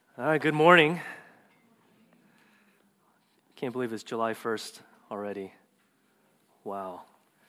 All right, good morning. Can't believe it's July 1st already. Wow.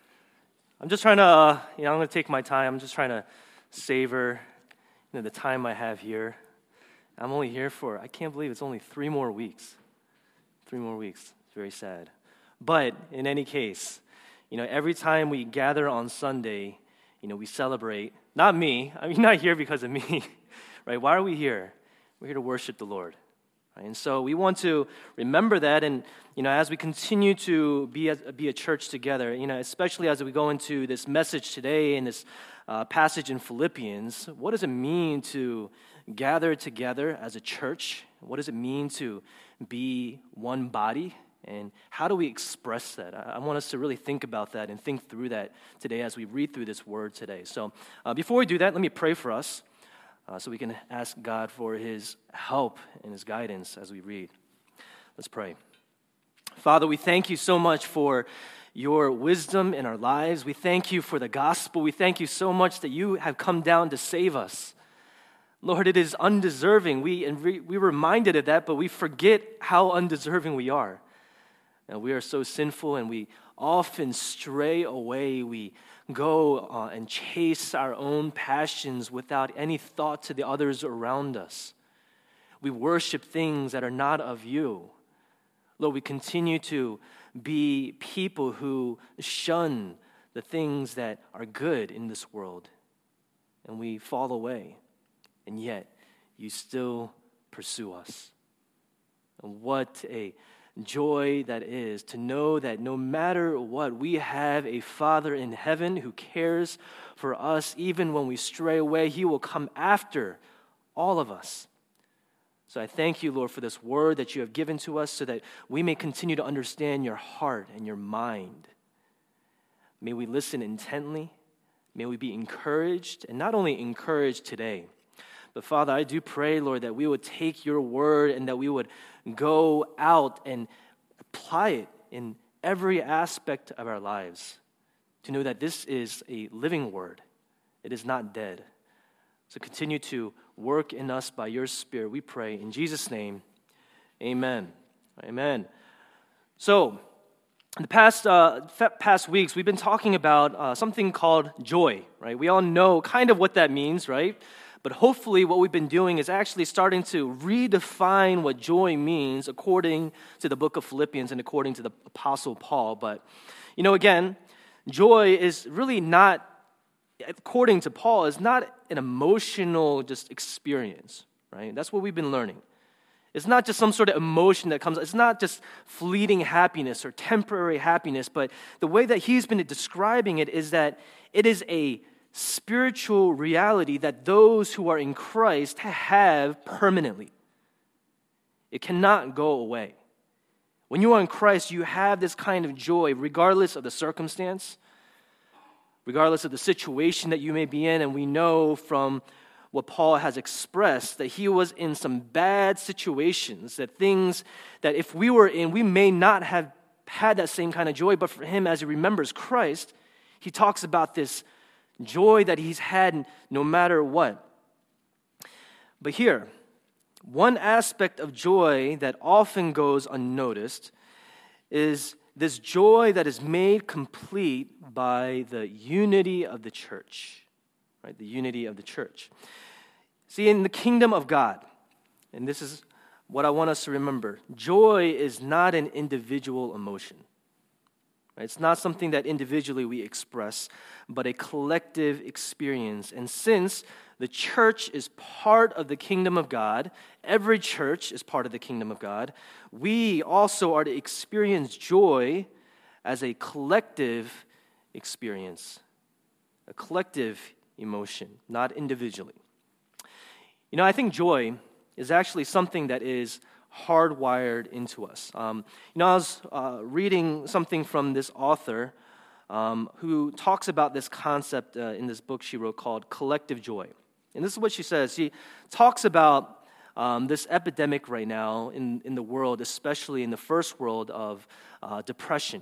I'm just trying to, I'm going to take my time. I'm just trying to savor, the time I have here. I'm only here for, I can't believe it's only 3 more weeks. 3 more weeks. It's very sad. But in any case, every time we gather on Sunday, we celebrate. Not me. I'm not here because of me, right? Why are we here? We're here to worship the Lord. Right? And so we want to remember that, and as we continue to be a church together, especially as we go into this message today and this passage in Philippians, what does it mean to gather together as a church? What does it mean to be one body? And how do we express that? I want us to really think about that and think through that today as we read through this word today. So before we do that, let me pray for us. So we can ask God for His help and His guidance as we read. Let's pray. Father, we thank you so much for your wisdom in our lives. We thank you for the gospel. We thank you so much that you have come down to save us. Lord, it is undeserving. We're reminded of that, but we forget how undeserving we are. And we are so sinful, and we often stray away. We go and chase our own passions without any thought to the others around us. We worship things that are not of you. Lord, we continue to be people who shun the things that are good in this world, and we fall away, and yet you still pursue us. And what a joy that is to know that no matter what, we have a Father in heaven who cares for us. Even when we stray away, He will come after all of us. So I thank you, Lord, for this word that you have given to us so that we may continue to understand your heart and your mind. May we listen intently. May we be encouraged, and not only encouraged today, but Father, I do pray, Lord, that we would take your word and that we would go out and apply it in every aspect of our lives to know that this is a living word. It is not dead. So continue to work in us by your Spirit, we pray. In Jesus' name, amen. Amen. So, in the past weeks, we've been talking about something called joy, right? We all know kind of what that means, right? But hopefully what we've been doing is actually starting to redefine what joy means according to the book of Philippians and according to the Apostle Paul. But, again, joy is really not, according to Paul, is not an emotional just experience, right? That's what we've been learning. It's not just some sort of emotion that comes, it's not just fleeting happiness or temporary happiness, but the way that he's been describing it is that it is a spiritual reality that those who are in Christ have permanently. It cannot go away. When you are in Christ, you have this kind of joy regardless of the circumstance, regardless of the situation that you may be in. And we know from what Paul has expressed that he was in some bad situations, that things that if we were in, we may not have had that same kind of joy. But for him, as he remembers Christ, he talks about this joy that he's had no matter what. But here, one aspect of joy that often goes unnoticed is this joy that is made complete by the unity of the church, right? The unity of the church. See, in the kingdom of God, and this is what I want us to remember, joy is not an individual emotion. It's not something that individually we express, but a collective experience. And since the church is part of the kingdom of God, every church is part of the kingdom of God, we also are to experience joy as a collective experience, a collective emotion, not individually. I think joy is actually something that is hardwired into us. I was reading something from this author who talks about this concept in this book she wrote called Collective Joy. And this is what she says. She talks about this epidemic right now in the world, especially in the first world of depression.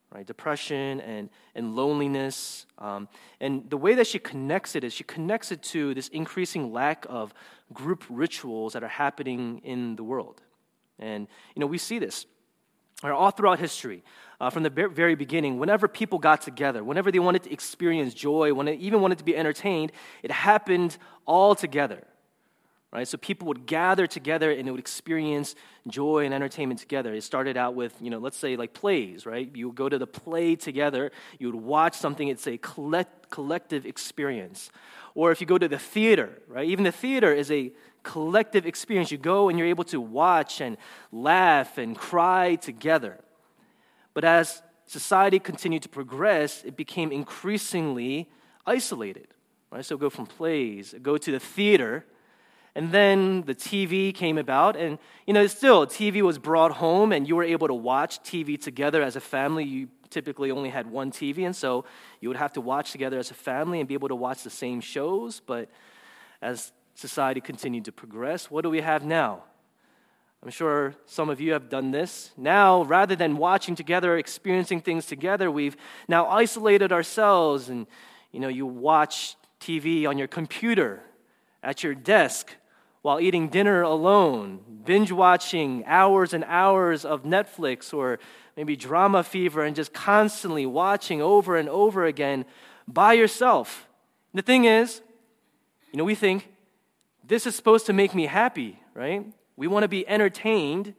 right? Depression and loneliness. And the way that she connects it is she connects it to this increasing lack of group rituals that are happening in the world. And, we see this all throughout history. From the very beginning, whenever people got together, whenever they wanted to experience joy, when they even wanted to be entertained, it happened all together. Right? So people would gather together and they would experience joy and entertainment together. It started out with, let's say like plays, right? You would go to the play together, you would watch something, it's a collective experience. Or if you go to the theater, right? Even the theater is a collective experience. You go and you're able to watch and laugh and cry together. But as society continued to progress, it became increasingly isolated, right? So go from plays, go to the theater, and then the TV came about, and still TV was brought home, and you were able to watch TV together as a family. You typically only had one TV, and so you would have to watch together as a family and be able to watch the same shows. But as society continued to progress, what do we have now? I'm sure some of you have done this. Now, rather than watching together, experiencing things together, we've now isolated ourselves, and you watch TV on your computer, at your desk, while eating dinner alone, binge watching hours and hours of Netflix or maybe Drama Fever, and just constantly watching over and over again by yourself. The thing is, we think this is supposed to make me happy, right? We want to be entertained.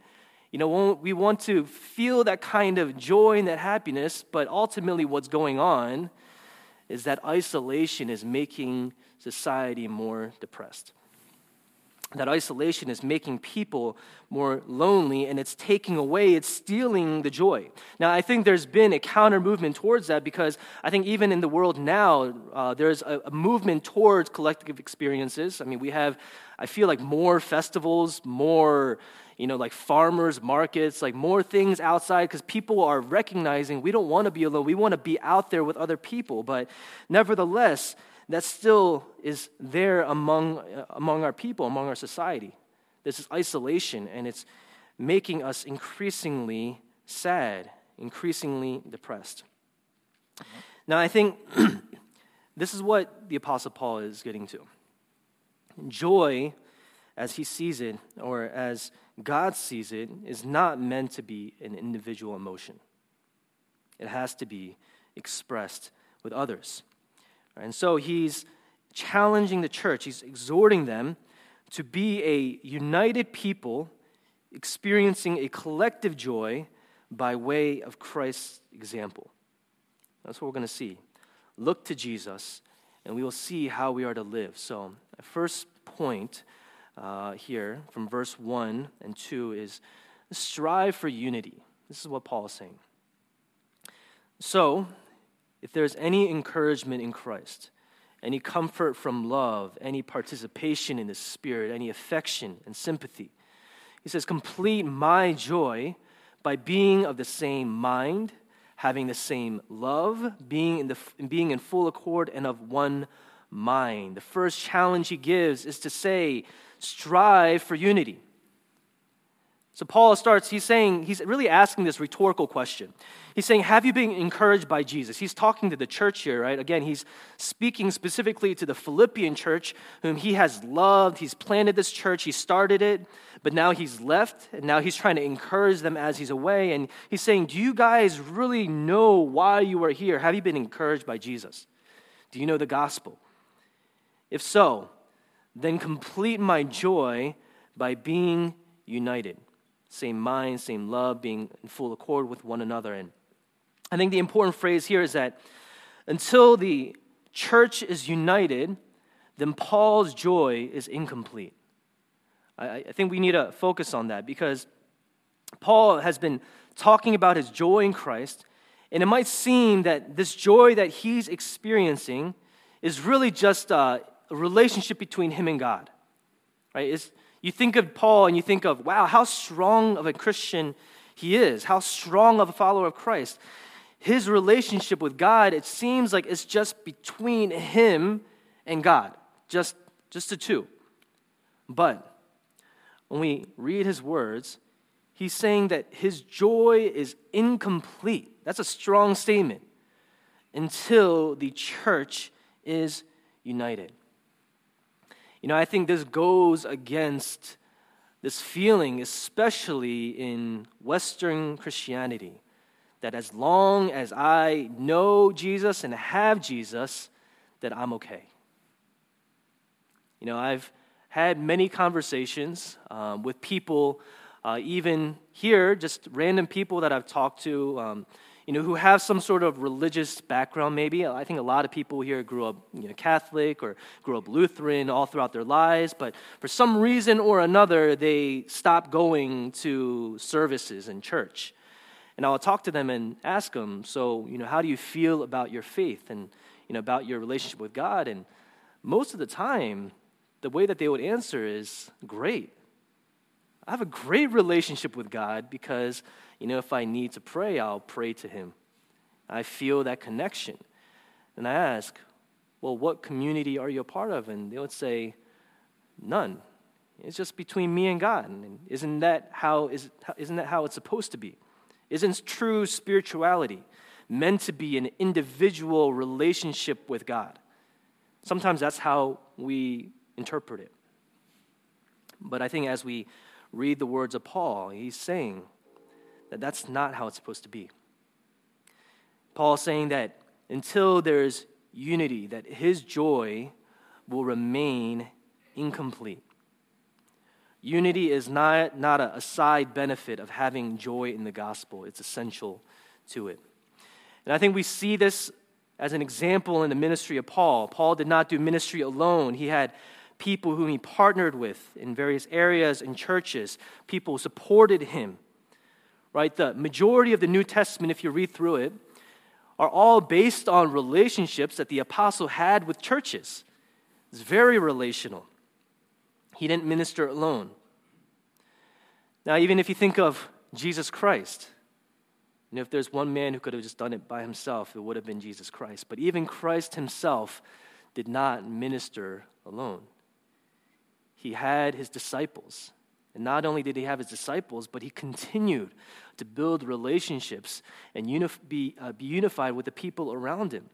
We want to feel that kind of joy and that happiness, but ultimately what's going on is that isolation is making society more depressed. That isolation is making people more lonely, and it's stealing the joy. Now, I think there's been a counter movement towards that, because I think even in the world now, there's a movement towards collective experiences. I mean, I feel like more festivals, more, like farmers markets, like more things outside, because people are recognizing we don't want to be alone. We want to be out there with other people, but nevertheless, that still is there among our people, among our society. This is isolation, and it's making us increasingly sad, increasingly depressed. Now, I think this is what the Apostle Paul is getting to. Joy, as he sees it, or as God sees it, is not meant to be an individual emotion. It has to be expressed with others. And so he's challenging the church. He's exhorting them to be a united people experiencing a collective joy by way of Christ's example. That's what we're going to see. Look to Jesus, and we will see how we are to live. So, the first point here from verse 1 and 2 is strive for unity. This is what Paul is saying. So, if there's any encouragement in Christ, any comfort from love, any participation in the Spirit, any affection and sympathy, he says, complete my joy by being of the same mind, having the same love, being in full accord and of one mind. The first challenge he gives is to say, strive for unity. So Paul he's really asking this rhetorical question. He's saying, have you been encouraged by Jesus? He's talking to the church here, right? Again, he's speaking specifically to the Philippian church, whom he has loved. He's planted this church. He started it, but now he's left, and now he's trying to encourage them as he's away. And he's saying, do you guys really know why you are here? Have you been encouraged by Jesus? Do you know the gospel? If so, then complete my joy by being united. Same mind, same love, being in full accord with one another. And I think the important phrase here is that until the church is united, then Paul's joy is incomplete. I think we need to focus on that, because Paul has been talking about his joy in Christ, and it might seem that this joy that he's experiencing is really just a relationship between him and God, right? You think of Paul and you think of, wow, how strong of a Christian he is, how strong of a follower of Christ. His relationship with God, it seems like it's just between him and God, just the two. But when we read his words, he's saying that his joy is incomplete. That's a strong statement. Until the church is united. I think this goes against this feeling, especially in Western Christianity, that as long as I know Jesus and have Jesus, that I'm okay. I've had many conversations with people, even here, just random people that I've talked to, who have some sort of religious background maybe. I think a lot of people here grew up Catholic or grew up Lutheran all throughout their lives, but for some reason or another, they stopped going to services in church. And I'll talk to them and ask them, so, how do you feel about your faith and, about your relationship with God? And most of the time, the way that they would answer is, great. I have a great relationship with God because, if I need to pray, I'll pray to Him. I feel that connection. And I ask, well, what community are you a part of? And they would say, none. It's just between me and God. And isn't that how it's supposed to be? Isn't true spirituality meant to be an individual relationship with God? Sometimes that's how we interpret it. But I think as we read the words of Paul, he's saying that that's not how it's supposed to be. Paul's saying that until there's unity, that his joy will remain incomplete. Unity is not a side benefit of having joy in the gospel. It's essential to it. And I think we see this as an example in the ministry of Paul. Paul did not do ministry alone. He had people whom he partnered with in various areas and churches. People supported him. Right? The majority of the New Testament, if you read through it, are all based on relationships that the apostle had with churches. It's very relational. He didn't minister alone. Now, even if you think of Jesus Christ, if there's one man who could have just done it by himself, it would have been Jesus Christ. But even Christ himself did not minister alone. He had his disciples. And not only did he have his disciples, but he continued to build relationships and be unified with the people around him.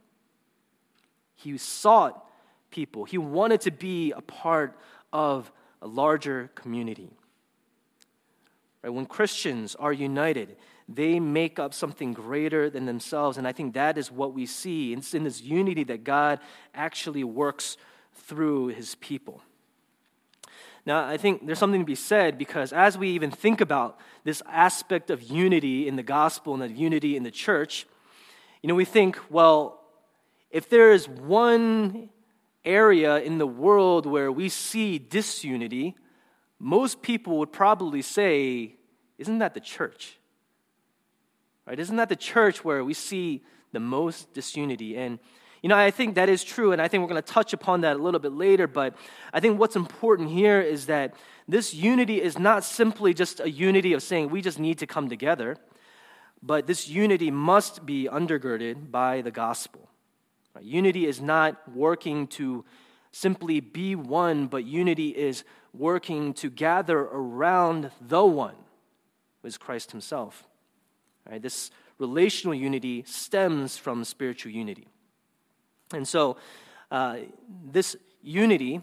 He sought people. He wanted to be a part of a larger community. Right? When Christians are united, they make up something greater than themselves. And I think that is what we see. It's in this unity that God actually works through his people. Now, I think there's something to be said because as we even think about this aspect of unity in the gospel and of unity in the church, we think, well, if there is one area in the world where we see disunity, most people would probably say, isn't that the church? Right? Isn't that the church where we see the most disunity? And I think that is true, and I think we're going to touch upon that a little bit later, but I think what's important here is that this unity is not simply just a unity of saying we just need to come together, but this unity must be undergirded by the gospel. Right? Unity is not working to simply be one, but unity is working to gather around the one, who is Christ himself. Right? This relational unity stems from spiritual unity. And so this unity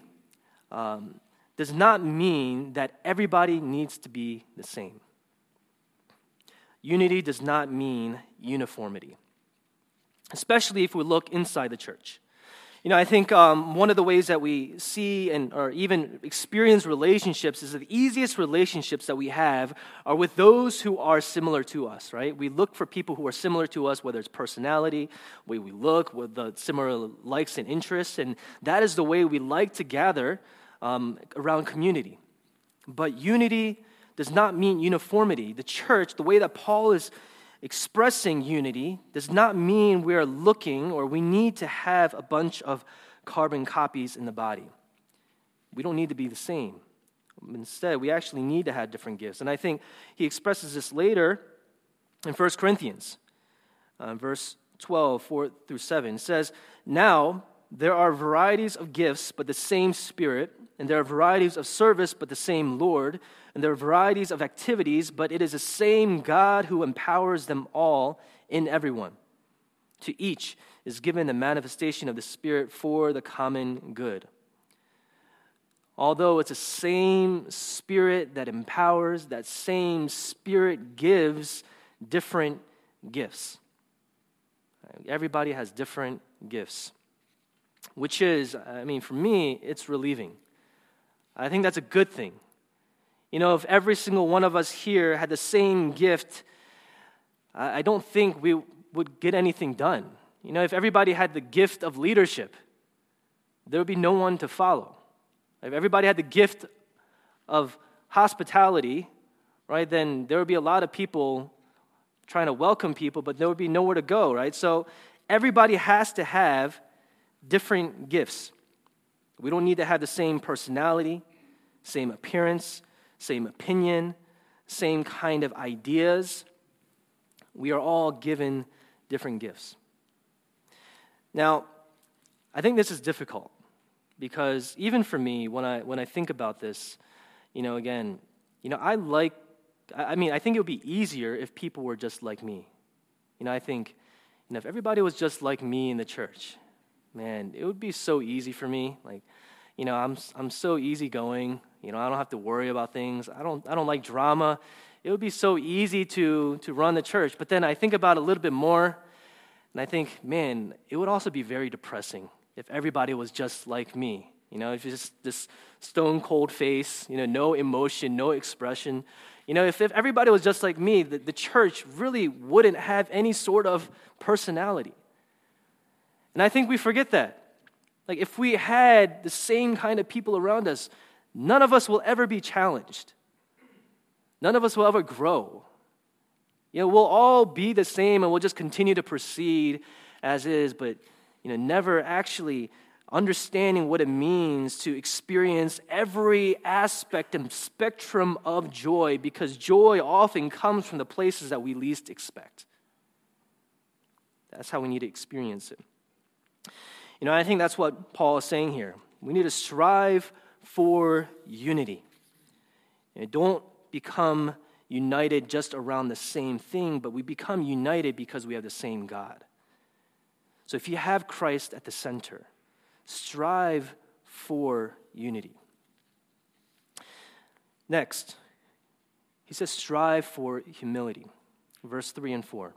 does not mean that everybody needs to be the same. Unity does not mean uniformity, especially if we look inside the church. I think one of the ways that we see or even experience relationships is that the easiest relationships that we have are with those who are similar to us, right? We look for people who are similar to us, whether it's personality, way we look, with the similar likes and interests, and that is the way we like to gather around community. But unity does not mean uniformity. The church, the way that Paul is expressing unity does not mean we are looking or we need to have a bunch of carbon copies in the body. We don't need to be the same. Instead, we actually need to have different gifts. And I think he expresses this later in 1 Corinthians, verse 12, 4 through 7. It says, "Now there are varieties of gifts, but the same Spirit. and there are varieties of service, but the same Lord, and there are varieties of activities, but it is the same God who empowers them all in everyone. To each is given the manifestation of the Spirit for the common good. Although it's the same Spirit that empowers, that same Spirit gives different gifts. Everybody has different gifts, which is, for me, it's relieving. I think that's a good thing. If every single one of us here had the same gift, I don't think we would get anything done. If everybody had the gift of leadership, there would be no one to follow. If everybody had the gift of hospitality, right, then there would be a lot of people trying to welcome people, but there would be nowhere to go, right? So everybody has to have different gifts. We don't need to have the same personality, same appearance, same opinion, same kind of ideas. We are all given different gifts. Now, I think this is difficult because even for me, when I think about this, I think it would be easier if people were just like me. I think, if everybody was just like me in the church, man, it would be so easy for me. I'm so easygoing. I don't have to worry about things. I don't like drama. It would be so easy to run the church. But then I think about it a little bit more, and I think, man, it would also be very depressing if everybody was just like me. If just this stone cold face, no emotion, no expression. If everybody was just like me, the church really wouldn't have any sort of personality. And I think we forget that. If we had the same kind of people around us, none of us will ever be challenged. None of us will ever grow. We'll all be the same and we'll just continue to proceed as is, but never actually understanding what it means to experience every aspect and spectrum of joy, because joy often comes from the places that we least expect. That's how we need to experience it. I think that's what Paul is saying here. We need to strive for unity. Don't become united just around the same thing, but we become united because we have the same God. So if you have Christ at the center, strive for unity. Next, he says strive for humility. Verse 3 and 4.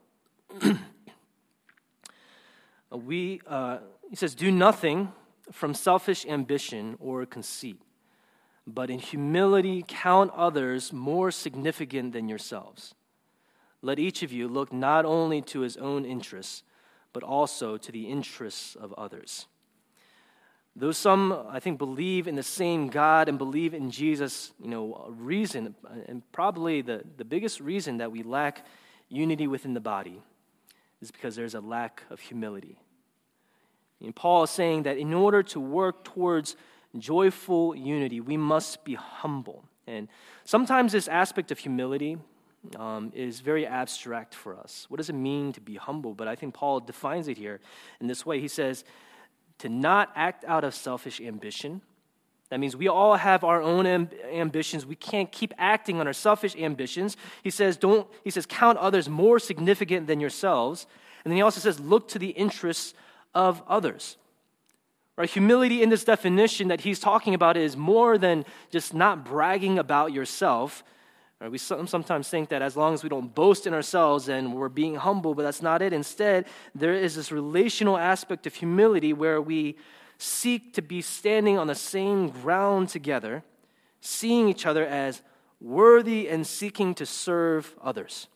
He says, do nothing from selfish ambition or conceit, but in humility count others more significant than yourselves. Let each of you look not only to his own interests, but also to the interests of others. Though some, I think, believe in the same God and believe in Jesus, a reason, and probably the biggest reason that we lack unity within the body is because there's a lack of humility. And Paul is saying that in order to work towards joyful unity, we must be humble. And sometimes this aspect of humility is very abstract for us. What does it mean to be humble? But I think Paul defines it here in this way. He says, to not act out of selfish ambition. That means we all have our own ambitions. We can't keep acting on our selfish ambitions. He says, count others more significant than yourselves. And then he also says, look to the interests of others. Right? Humility in this definition that he's talking about is more than just not bragging about yourself. Right? We sometimes think that as long as we don't boast in ourselves and we're being humble, but that's not it. Instead, there is this relational aspect of humility where we seek to be standing on the same ground together, seeing each other as worthy and seeking to serve others.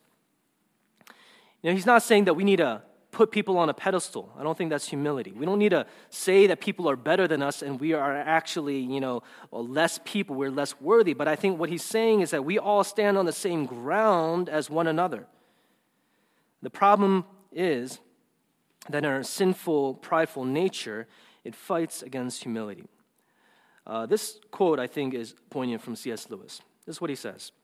He's not saying that we need to put people on a pedestal. I don't think that's humility. We don't need to say that people are better than us and we are actually, less people, we're less worthy. But I think what he's saying is that we all stand on the same ground as one another. The problem is that in our sinful, prideful nature, it fights against humility. This quote, I think, is poignant from C.S. Lewis. This is what he says.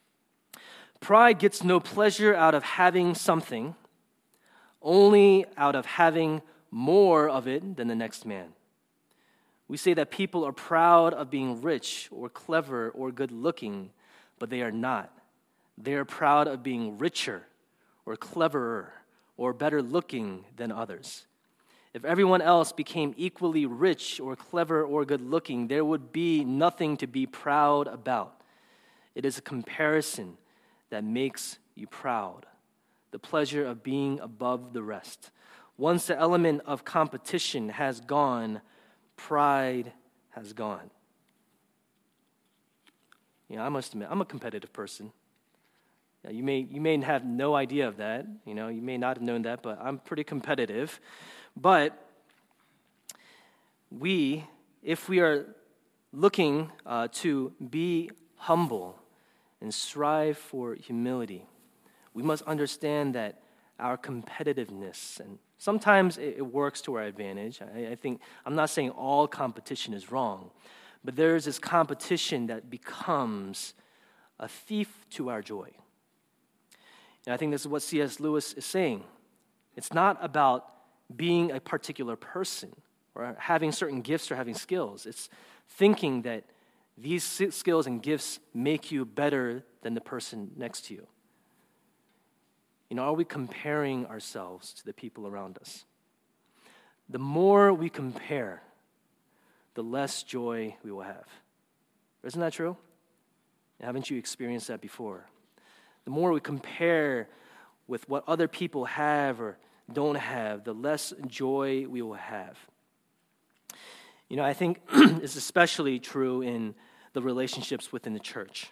Pride gets no pleasure out of having something, only out of having more of it than the next man. We say that people are proud of being rich or clever or good looking, but they are not. They are proud of being richer or cleverer or better looking than others. If everyone else became equally rich or clever or good looking, there would be nothing to be proud about. It is a comparison that makes you proud, the pleasure of being above the rest. Once the element of competition has gone, pride has gone. I must admit, I'm a competitive person. You may have no idea of that. You may not have known that, but I'm pretty competitive. But if we are looking to be humble and strive for humility, we must understand that our competitiveness, and sometimes it works to our advantage. I think, I'm not saying all competition is wrong, but there's this competition that becomes a thief to our joy. And I think this is what C.S. Lewis is saying. It's not about being a particular person or having certain gifts or having skills. It's thinking that these skills and gifts make you better than the person next to you. Are we comparing ourselves to the people around us? The more we compare, the less joy we will have. Isn't that true? Haven't you experienced that before? The more we compare with what other people have or don't have, the less joy we will have. I think it's especially true in the relationships within the church.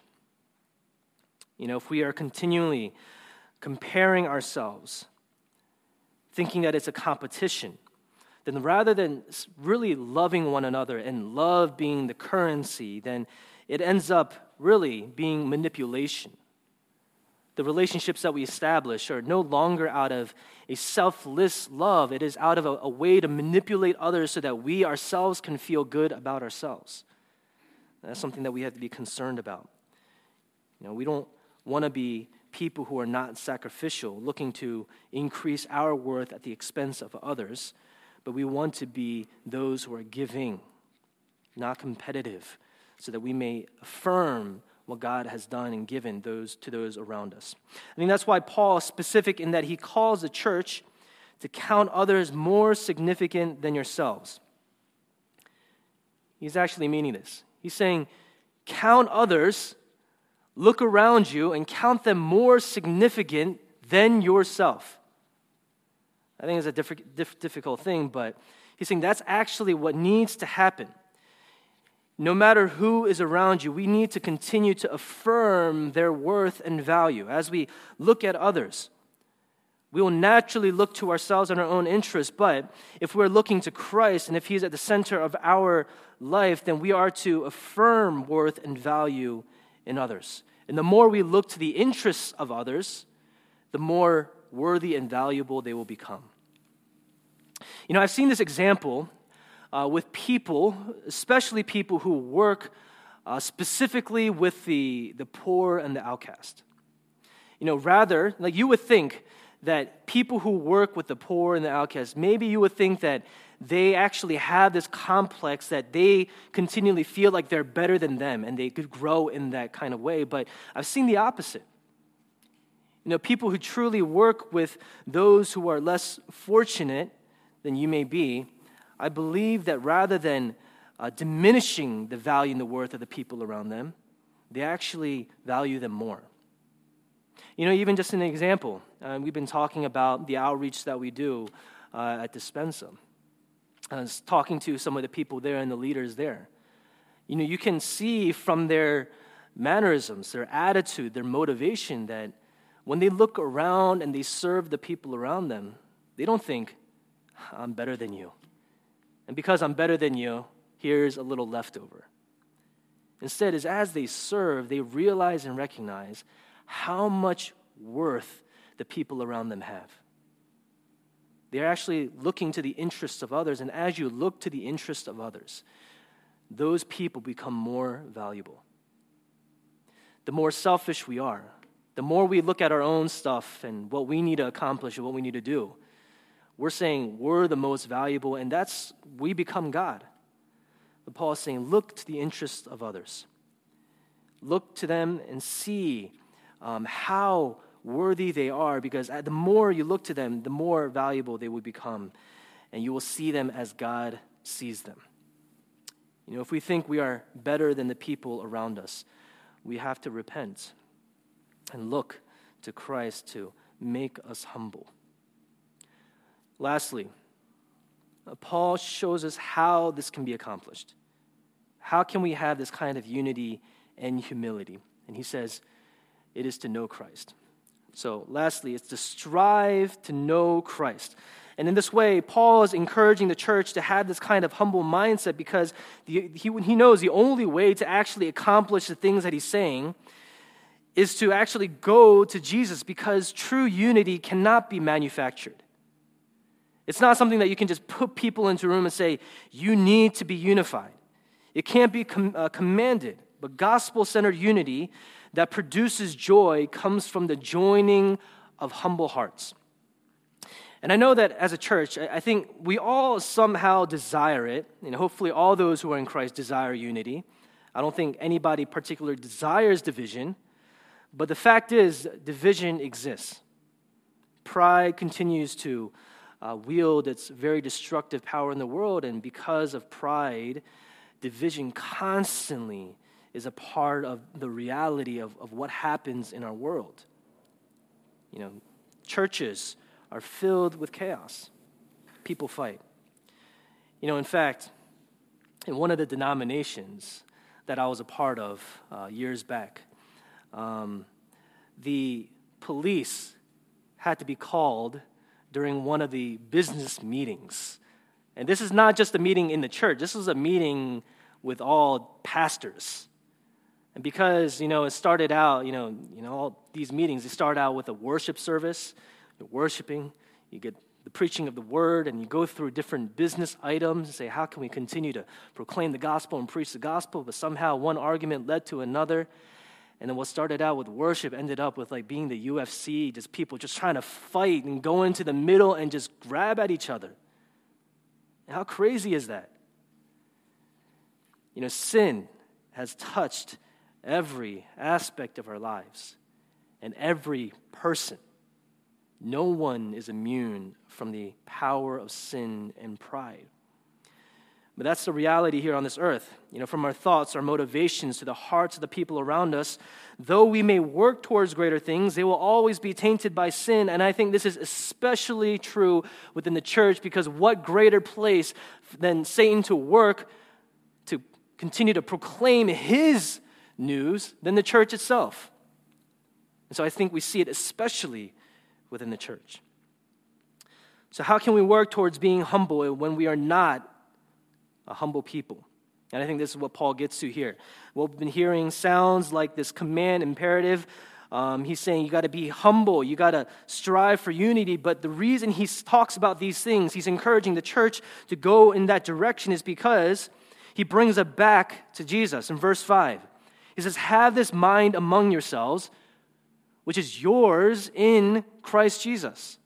If we are continually comparing ourselves, thinking that it's a competition, then rather than really loving one another and love being the currency, then it ends up really being manipulation. The relationships that we establish are no longer out of a selfless love. It is out of a way to manipulate others so that we ourselves can feel good about ourselves. That's something that we have to be concerned about. We don't want to be people who are not sacrificial, looking to increase our worth at the expense of others, but we want to be those who are giving, not competitive, so that we may affirm what God has done and given to those around us. I think that's why Paul is specific in that he calls the church to count others more significant than yourselves. He's actually meaning this. He's saying, count others, look around you, and count them more significant than yourself. I think it's a difficult thing, but he's saying that's actually what needs to happen. No matter who is around you, we need to continue to affirm their worth and value. As we look at others, we will naturally look to ourselves and our own interests, but if we're looking to Christ and if He's at the center of our life, then we are to affirm worth and value in others. And the more we look to the interests of others, the more worthy and valuable they will become. I've seen this example with people, especially people who work specifically with the poor and the outcast. Rather, like you would think that people who work with the poor and the outcast, maybe you would think that they actually have this complex that they continually feel like they're better than them and they could grow in that kind of way. But I've seen the opposite. People who truly work with those who are less fortunate than you may be, I believe that rather than diminishing the value and the worth of the people around them, they actually value them more. Even just an example, we've been talking about the outreach that we do at Dispensa. I was talking to some of the people there and the leaders there. You can see from their mannerisms, their attitude, their motivation that when they look around and they serve the people around them, they don't think, I'm better than you. And because I'm better than you, here's a little leftover. Instead, as they serve, they realize and recognize how much worth the people around them have. They're actually looking to the interests of others, and as you look to the interests of others, those people become more valuable. The more selfish we are, the more we look at our own stuff and what we need to accomplish and what we need to do, we're saying we're the most valuable, and we become God. But Paul is saying, look to the interests of others. Look to them and see how worthy they are, because the more you look to them, the more valuable they will become, and you will see them as God sees them. If we think we are better than the people around us, we have to repent and look to Christ to make us humble. Lastly, Paul shows us how this can be accomplished. How can we have this kind of unity and humility? And he says, it is to know Christ. So lastly, it's to strive to know Christ. And in this way, Paul is encouraging the church to have this kind of humble mindset, because he knows the only way to actually accomplish the things that he's saying is to actually go to Jesus, because true unity cannot be manufactured. It's not something that you can just put people into a room and say, you need to be unified. It can't be commanded, but gospel-centered unity that produces joy comes from the joining of humble hearts. And I know that as a church, I think we all somehow desire it. Hopefully all those who are in Christ desire unity. I don't think anybody particularly desires division. But the fact is, division exists. Pride continues to wield its very destructive power in the world, and because of pride, division constantly is a part of the reality of what happens in our world. Churches are filled with chaos. People fight. In fact, in one of the denominations that I was a part of years back, the police had to be called during one of the business meetings. And this is not just a meeting in the church. This was a meeting with all pastors. And because, it started out, all these meetings, they start out with a worship service. You're worshiping, you get the preaching of the word, and you go through different business items and say, how can we continue to proclaim the gospel and preach the gospel? But somehow one argument led to another. And then what started out with worship ended up with being the UFC, just people just trying to fight and go into the middle and just grab at each other. And how crazy is that? Sin has touched every aspect of our lives and every person. No one is immune from the power of sin and pride. But that's the reality here on this earth. From our thoughts, our motivations, to the hearts of the people around us, though we may work towards greater things, they will always be tainted by sin. And I think this is especially true within the church, because what greater place than Satan to work to continue to proclaim his news than the church itself? And so I think we see it especially within the church. So how can we work towards being humble when we are not a humble people? And I think this is what Paul gets to here. What we've been hearing sounds like this command imperative. He's saying you got to be humble, you got to strive for unity. But the reason he talks about these things, he's encouraging the church to go in that direction, is because he brings it back to Jesus. In verse 5, he says, have this mind among yourselves, which is yours in Christ Jesus.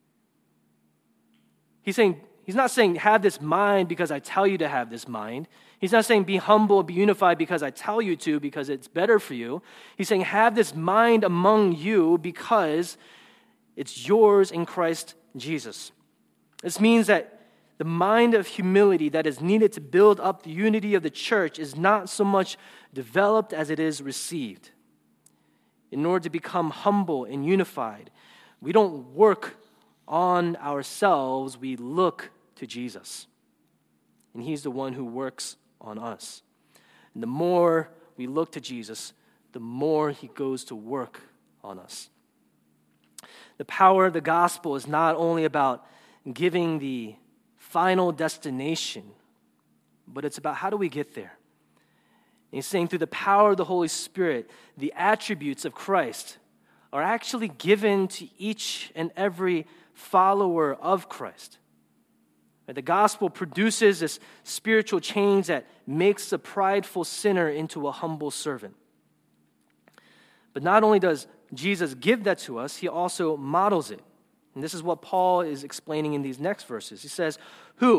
He's not saying have this mind because I tell you to have this mind. He's not saying be humble, be unified because I tell you to, because it's better for you. He's saying have this mind among you because it's yours in Christ Jesus. This means that the mind of humility that is needed to build up the unity of the church is not so much developed as it is received. In order to become humble and unified, we don't work on ourselves, we look to Jesus. And he's the one who works on us. And the more we look to Jesus, the more he goes to work on us. The power of the gospel is not only about giving the final destination, but it's about how do we get there. And he's saying through the power of the Holy Spirit, the attributes of Christ are actually given to each and every follower of Christ. The gospel produces this spiritual change that makes the prideful sinner into a humble servant. But not only does Jesus give that to us, he also models it. And this is what Paul is explaining in these next verses. He says, who,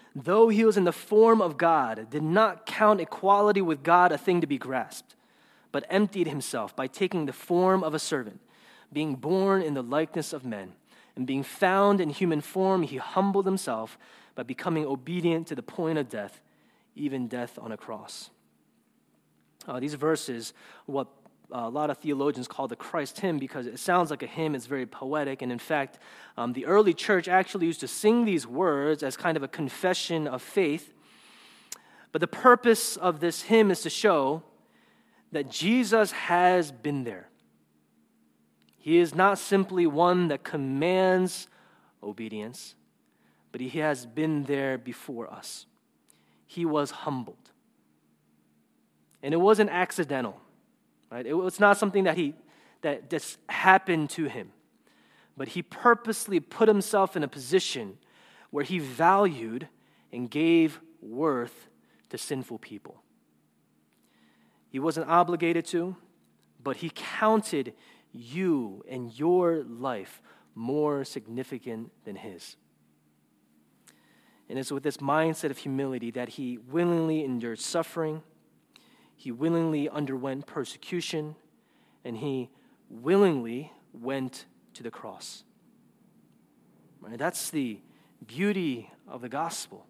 though he was in the form of God, did not count equality with God a thing to be grasped, but emptied himself by taking the form of a servant, being born in the likeness of men, and being found in human form, he humbled himself by becoming obedient to the point of death, even death on a cross. These verses, what a lot of theologians call the Christ hymn, because it sounds like a hymn, it's very poetic, and in fact, the early church actually used to sing these words as kind of a confession of faith. But the purpose of this hymn is to show that Jesus has been there. He is not simply one that commands obedience, but he has been there before us. He was humbled. And it wasn't accidental, right? It was not something that just happened to him. But he purposely put himself in a position where he valued and gave worth to sinful people. He wasn't obligated to, but he counted you and your life more significant than his. And it's with this mindset of humility that he willingly endured suffering, he willingly underwent persecution, and he willingly went to the cross. Right? That's the beauty of the gospel.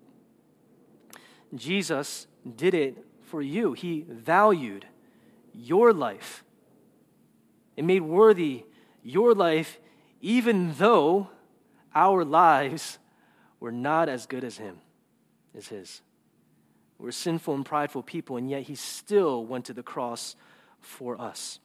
Jesus did it for you. He valued your life. It made worthy your life, even though our lives were not as good as his. We're sinful and prideful people, and yet he still went to the cross for us.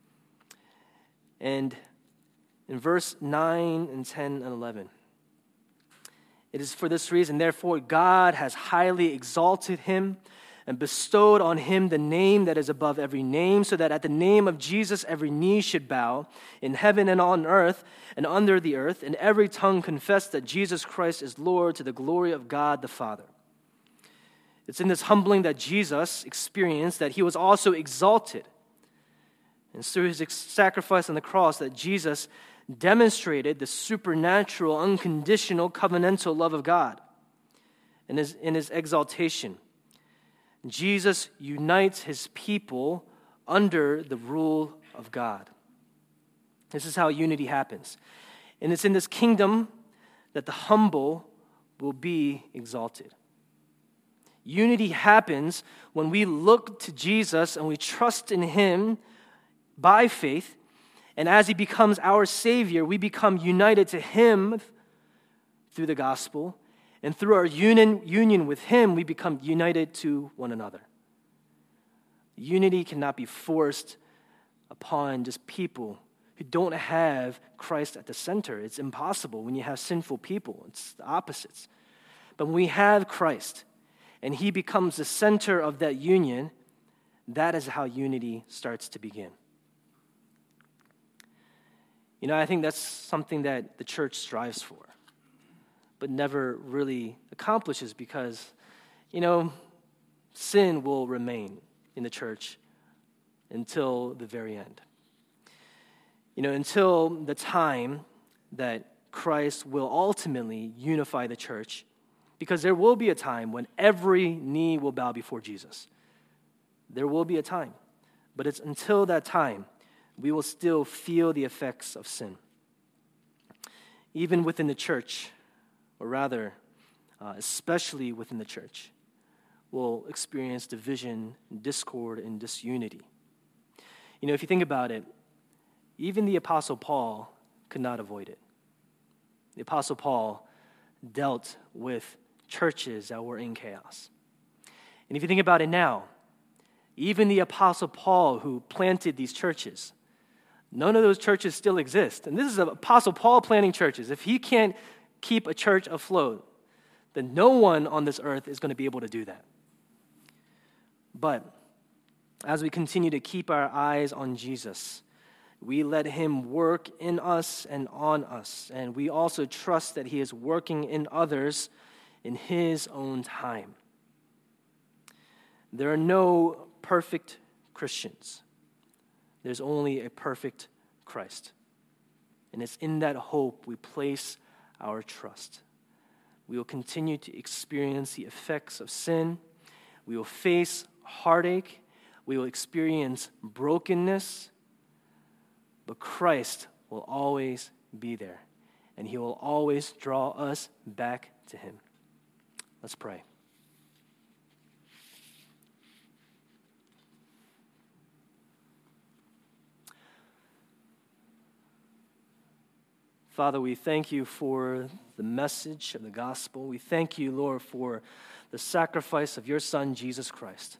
And in verse 9 and 10 and 11, it is for this reason, therefore, God has highly exalted him and bestowed on him the name that is above every name, so that at the name of Jesus every knee should bow in heaven and on earth and under the earth, and every tongue confess that Jesus Christ is Lord, to the glory of God the Father. It's in this humbling that Jesus experienced that he was also exalted. And through his sacrifice on the cross that Jesus demonstrated the supernatural, unconditional, covenantal love of God. In his exaltation, Jesus unites his people under the rule of God. This is how unity happens. And it's in this kingdom that the humble will be exalted. Unity happens when we look to Jesus and we trust in him by faith. And as he becomes our Savior, we become united to him through the gospel. And through our union with him, we become united to one another. Unity cannot be forced upon just people who don't have Christ at the center. It's impossible when you have sinful people. It's the opposites. But when we have Christ and he becomes the center of that union, that is how unity starts to begin. You know, I think that's something that the church strives for, but never really accomplishes because, you know, sin will remain in the church until the very end. You know, until the time that Christ will ultimately unify the church, because there will be a time when every knee will bow before Jesus. There will be a time, but it's until that time we will still feel the effects of sin. Even within the church, or rather, especially within the church, we'll experience division, discord, and disunity. You know, if you think about it, even the Apostle Paul could not avoid it. The Apostle Paul dealt with churches that were in chaos. And if you think about it now, even the Apostle Paul who planted these churches, none of those churches still exist. And this is Apostle Paul planting churches. If he can't keep a church afloat, then no one on this earth is going to be able to do that. But as we continue to keep our eyes on Jesus, we let him work in us and on us. And we also trust that he is working in others in his own time. There are no perfect Christians. There's only a perfect Christ. And it's in that hope we place our trust. We will continue to experience the effects of sin. We will face heartache. We will experience brokenness. But Christ will always be there, and he will always draw us back to him. Let's pray. Father, we thank you for the message of the gospel. We thank you, Lord, for the sacrifice of your Son, Jesus Christ.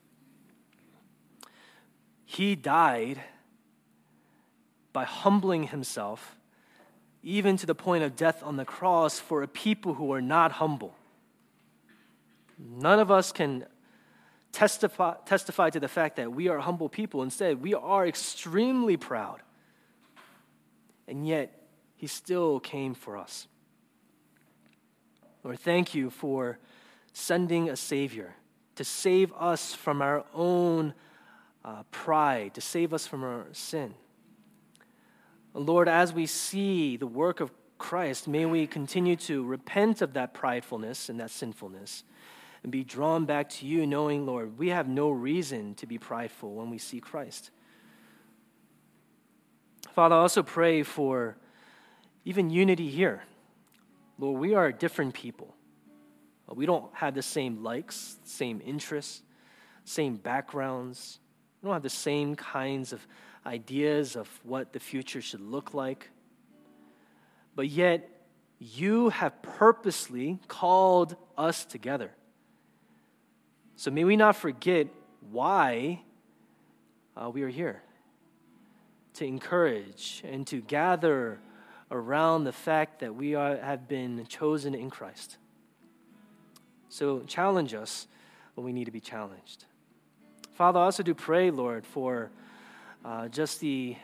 He died by humbling himself, even to the point of death on the cross, for a people who are not humble. None of us can testify to the fact that we are humble people. Instead, we are extremely proud. And yet, he still came for us. Lord, thank you for sending a Savior to save us from our own pride, to save us from our sin. Lord, as we see the work of Christ, may we continue to repent of that pridefulness and that sinfulness and be drawn back to you, knowing, Lord, we have no reason to be prideful when we see Christ. Father, I also pray for even unity here. Lord, we are different people. We don't have the same likes, same interests, same backgrounds. We don't have the same kinds of ideas of what the future should look like. But yet, you have purposely called us together. So may we not forget why we are here. To encourage and to gather around the fact that we have been chosen in Christ. So challenge us when we need to be challenged. Father, I also do pray, Lord, for just the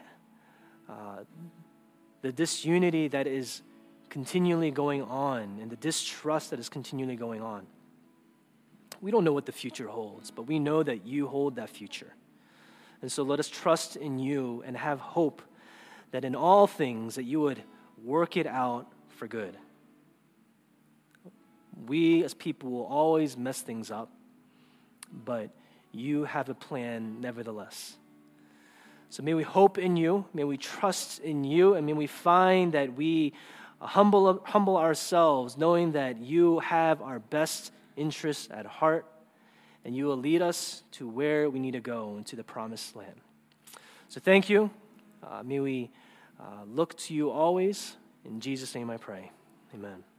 disunity that is continually going on and the distrust that is continually going on. We don't know what the future holds, but we know that you hold that future. And so let us trust in you and have hope that in all things that you would work it out for good. We as people will always mess things up, but you have a plan nevertheless. So may we hope in you, may we trust in you, and may we find that we humble ourselves, knowing that you have our best interests at heart, and you will lead us to where we need to go, into the promised land. So thank you. May we look to you always. In Jesus' name I pray. Amen.